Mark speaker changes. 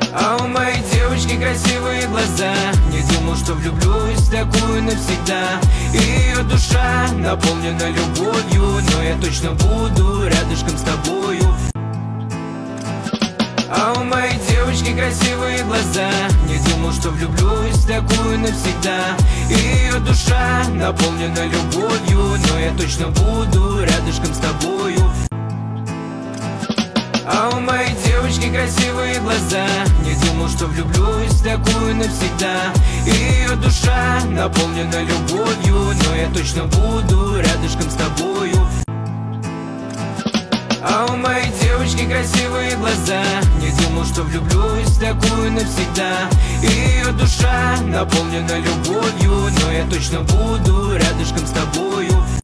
Speaker 1: А у моей девочки красивые глаза. Не думал, что влюблюсь в такую навсегда. И ее душа наполнена любовью, но я точно буду рядышком с тобою. А у моей девочки красивые глаза. Не думал, что влюблюсь в такую навсегда. И ее душа наполнена любовью, но я точно буду рядышком с тобою. А у моей девочки красивые глаза. Не думал, что влюблюсь в такую навсегда. И ее душа наполнена любовью, но я точно буду рядышком с тобою. А у моей девочки красивые глаза. Не думал, что влюблюсь в такую навсегда. И ее душа наполнена любовью, но я точно буду рядышком с тобою.